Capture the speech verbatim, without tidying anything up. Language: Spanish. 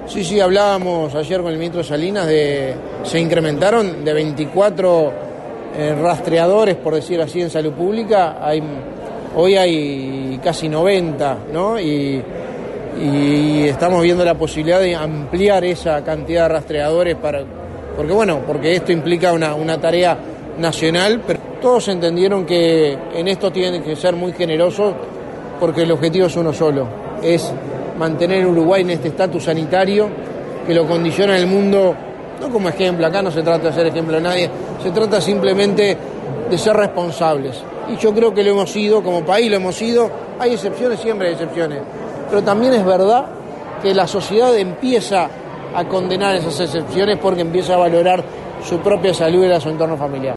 Sí, sí, hablábamos ayer con el ministro Salinas de se incrementaron de veinticuatro eh, rastreadores, por decir así, en salud pública. Hay, hoy hay casi noventa, ¿no? Y, y estamos viendo la posibilidad de ampliar esa cantidad de rastreadores para, porque bueno, porque esto implica una, una tarea nacional, pero todos entendieron que en esto tienen que ser muy generosos porque el objetivo es uno solo, es mantener Uruguay en este estatus sanitario que lo condiciona el mundo, no como ejemplo, acá no se trata de ser ejemplo a nadie, se trata simplemente de ser responsables. Y yo creo que lo hemos sido, como país lo hemos sido, hay excepciones, siempre hay excepciones, pero también es verdad que la sociedad empieza a condenar esas excepciones porque empieza a valorar su propia salud y la de su entorno familiar.